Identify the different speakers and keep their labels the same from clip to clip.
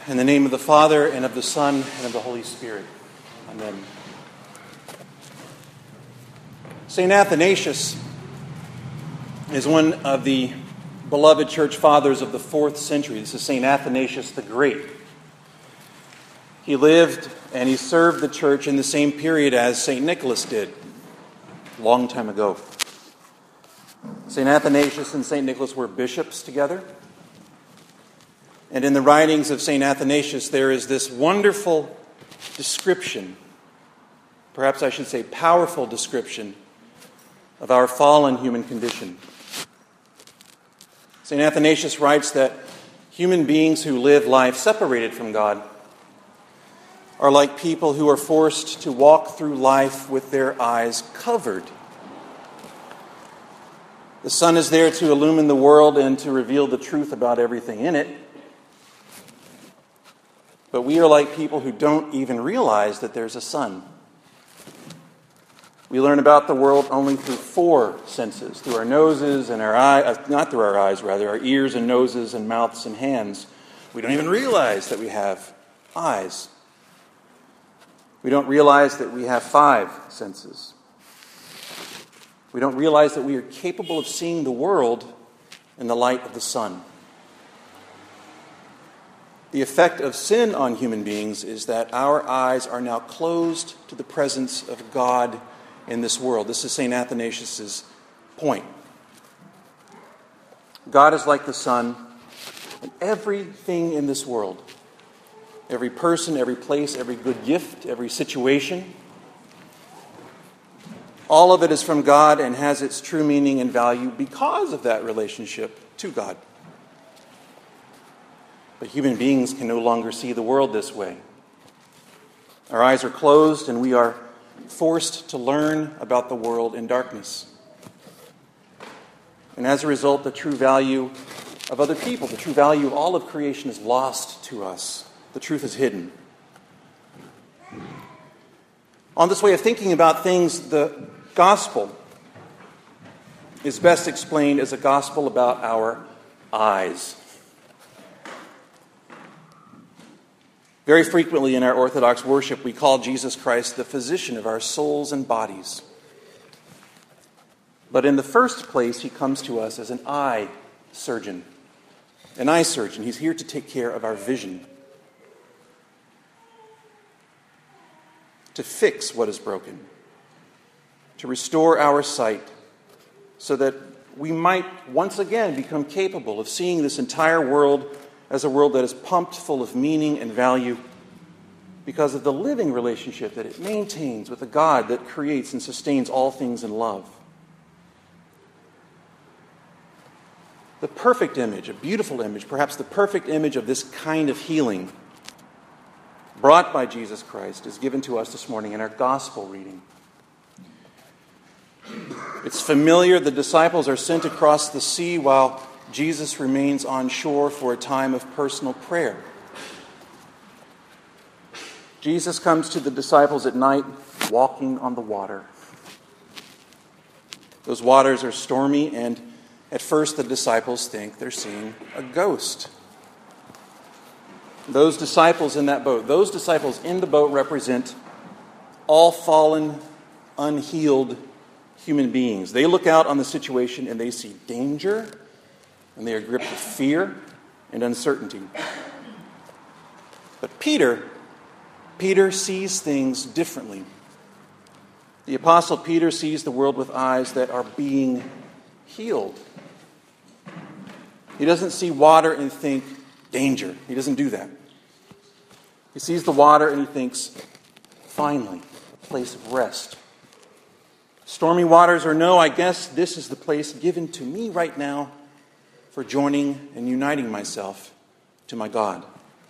Speaker 1: In the name of the Father, and of the Son, and of the Holy Spirit. Amen. St. Athanasius is one of the beloved church fathers of the 4th century. This is St. Athanasius the Great. He lived and he served the church in the same period as St. Nicholas did, a long time ago. St. Athanasius and St. Nicholas were bishops together. And in the writings of St. Athanasius, there is this wonderful description, perhaps I should say powerful description, of our fallen human condition. St. Athanasius writes that human beings who live life separated from God are like people who are forced to walk through life with their eyes covered. The sun is there to illumine the world and to reveal the truth about everything in it. But we are like people who don't even realize that there's a sun. We learn about the world only through 4 senses, through our noses and our eyes, not through our eyes, rather, our ears and noses and mouths and hands. We don't even realize that we have eyes. We don't realize that we have 5 senses. We don't realize that we are capable of seeing the world in the light of the sun. The effect of sin on human beings is that our eyes are now closed to the presence of God in this world. This is St. Athanasius' point. God is like the sun, and everything in this world, every person, every place, every good gift, every situation, all of it is from God and has its true meaning and value because of that relationship to God. But human beings can no longer see the world this way. Our eyes are closed and we are forced to learn about the world in darkness. And as a result, the true value of other people, the true value of all of creation is lost to us. The truth is hidden. On this way of thinking about things, the gospel is best explained as a gospel about our eyes. Very frequently in our Orthodox worship, we call Jesus Christ the physician of our souls and bodies. But in the first place, he comes to us as an eye surgeon. An eye surgeon. He's here to take care of our vision. To fix what is broken. To restore our sight so that we might once again become capable of seeing this entire world as a world that is pumped full of meaning and value because of the living relationship that it maintains with a God that creates and sustains all things in love. The perfect image, a beautiful image, perhaps the perfect image of this kind of healing brought by Jesus Christ is given to us this morning in our gospel reading. It's familiar. The disciples are sent across the sea while Jesus remains on shore for a time of personal prayer. Jesus comes to the disciples at night walking on the water. Those waters are stormy, and at first the disciples think they're seeing a ghost. Those disciples in that boat, those disciples in the boat represent all fallen, unhealed human beings. They look out on the situation and they see danger, and they are gripped with fear and uncertainty. But Peter sees things differently. The Apostle Peter sees the world with eyes that are being healed. He doesn't see water and think danger. He doesn't do that. He sees the water and he thinks, finally, a place of rest. Stormy waters or no, I guess this is the place given to me right now for joining and uniting myself to my God.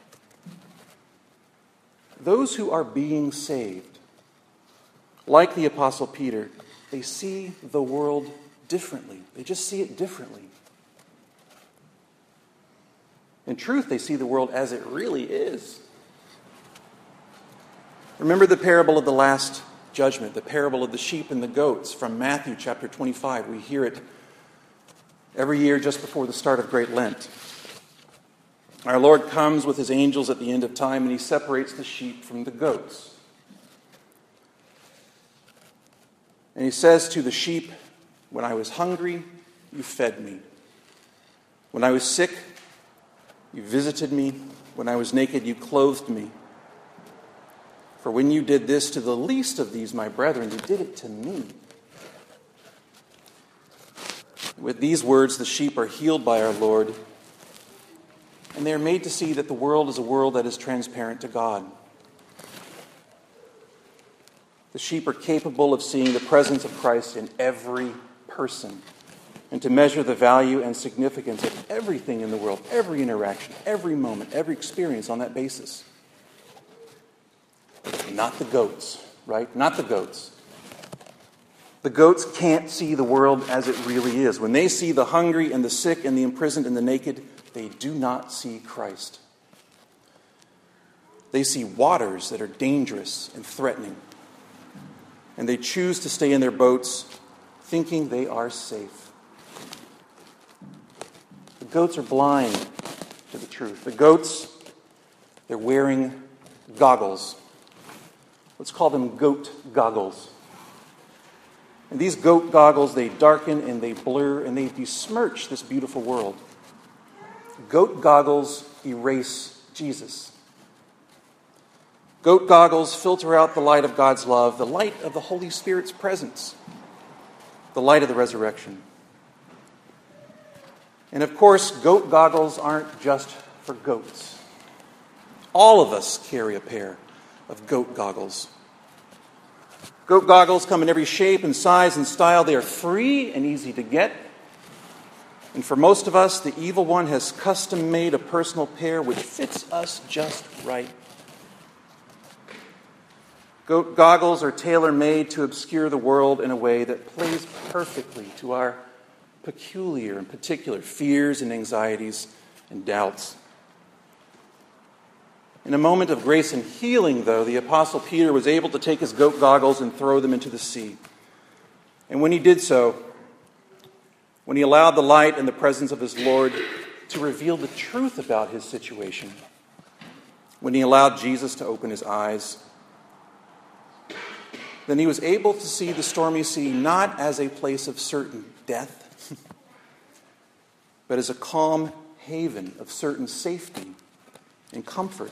Speaker 1: Those who are being saved, like the Apostle Peter, they see the world differently. They just see it differently. In truth, they see the world as it really is. Remember the parable of the Last Judgment, the parable of the sheep and the goats from Matthew chapter 25. We hear it every year just before the start of Great Lent. Our Lord comes with his angels at the end of time, and he separates the sheep from the goats. And he says to the sheep, "When I was hungry, you fed me. When I was sick, you visited me. When I was naked, you clothed me. For when you did this to the least of these, my brethren, you did it to me." With these words, the sheep are healed by our Lord, and they are made to see that the world is a world that is transparent to God. The sheep are capable of seeing the presence of Christ in every person, and to measure the value and significance of everything in the world, every interaction, every moment, every experience on that basis. Not the goats, right? Not the goats. The goats can't see the world as it really is. When they see the hungry and the sick and the imprisoned and the naked, they do not see Christ. They see waters that are dangerous and threatening, and they choose to stay in their boats thinking they are safe. The goats are blind to the truth. The goats, they're wearing goggles. Let's call them goat goggles. And these goat goggles, they darken and they blur and they besmirch this beautiful world. Goat goggles erase Jesus. Goat goggles filter out the light of God's love, the light of the Holy Spirit's presence, the light of the resurrection. And of course, goat goggles aren't just for goats. All of us carry a pair of goat goggles. Goat goggles come in every shape and size and style. They are free and easy to get. And for most of us, the evil one has custom-made a personal pair which fits us just right. Goat goggles are tailor-made to obscure the world in a way that plays perfectly to our peculiar and particular fears and anxieties and doubts. In a moment of grace and healing, though, the Apostle Peter was able to take his goat goggles and throw them into the sea. And when he did so, when he allowed the light and the presence of his Lord to reveal the truth about his situation, when he allowed Jesus to open his eyes, then he was able to see the stormy sea not as a place of certain death, but as a calm haven of certain safety and comfort.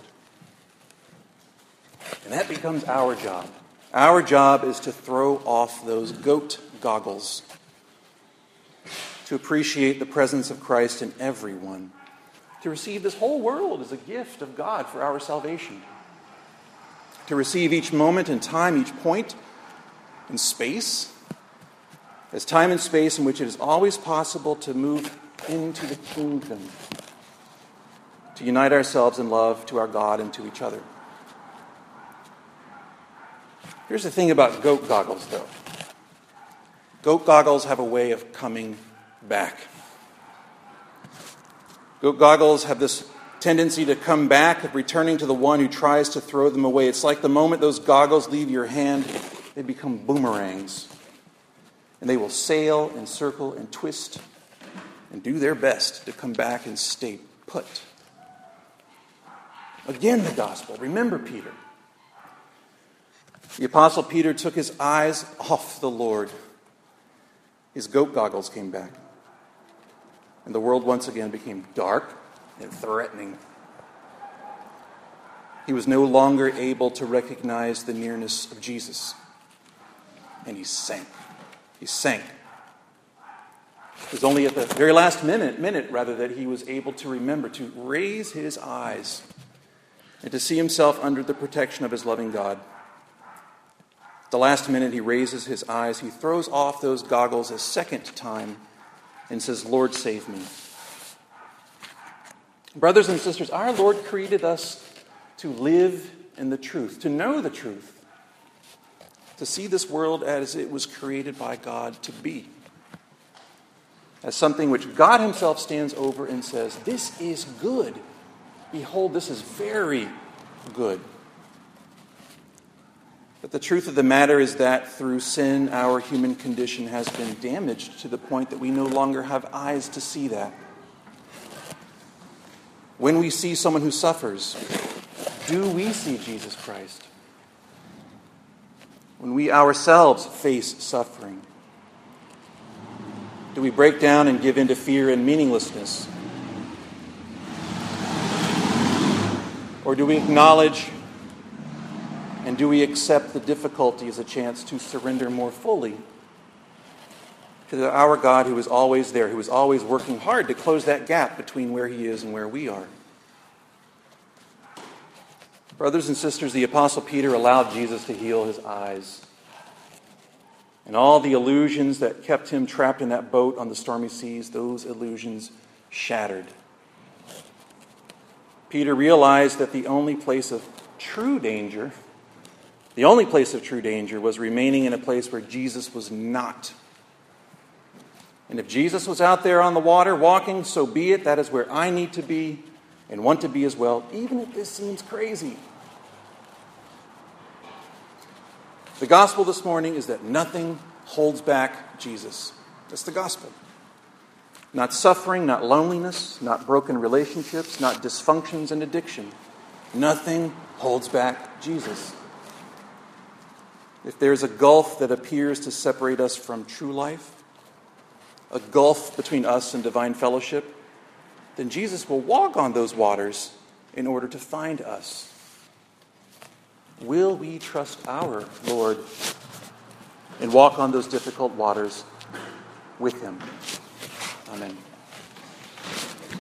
Speaker 1: And that becomes our job. Our job is to throw off those goat goggles, to appreciate the presence of Christ in everyone, to receive this whole world as a gift of God for our salvation, to receive each moment in time, each point in space, as time and space in which it is always possible to move into the kingdom, to unite ourselves in love to our God and to each other. Here's the thing about goat goggles, though. Goat goggles have a way of coming back. Goat goggles have this tendency to come back, of returning to the one who tries to throw them away. It's like the moment those goggles leave your hand, they become boomerangs. And they will sail and circle and twist and do their best to come back and stay put. Again, the gospel. Remember Peter. The Apostle Peter took his eyes off the Lord. His goat goggles came back. And the world once again became dark and threatening. He was no longer able to recognize the nearness of Jesus. And he sank. He sank. It was only at the very last minute, that he was able to remember to raise his eyes and to see himself under the protection of his loving God. At the last minute, he raises his eyes. He throws off those goggles a second time and says, "Lord, save me." Brothers and sisters, our Lord created us to live in the truth, to know the truth, to see this world as it was created by God to be, as something which God himself stands over and says, "This is good. Behold, this is very good." But the truth of the matter is that through sin, our human condition has been damaged to the point that we no longer have eyes to see that. When we see someone who suffers, do we see Jesus Christ? When we ourselves face suffering, do we break down and give in to fear and meaninglessness? Or do we acknowledge and do we accept the difficulty as a chance to surrender more fully to our God who is always there, who is always working hard to close that gap between where He is and where we are? Brothers and sisters, the Apostle Peter allowed Jesus to heal his eyes. And all the illusions that kept him trapped in that boat on the stormy seas, those illusions shattered. Peter realized that the only place of true danger was remaining in a place where Jesus was not. And if Jesus was out there on the water walking, so be it. That is where I need to be and want to be as well, even if this seems crazy. The gospel this morning is that nothing holds back Jesus. That's the gospel. Not suffering, not loneliness, not broken relationships, not dysfunctions and addiction. Nothing holds back Jesus. If there's a gulf that appears to separate us from true life, a gulf between us and divine fellowship, then Jesus will walk on those waters in order to find us. Will we trust our Lord and walk on those difficult waters with Him? Amen.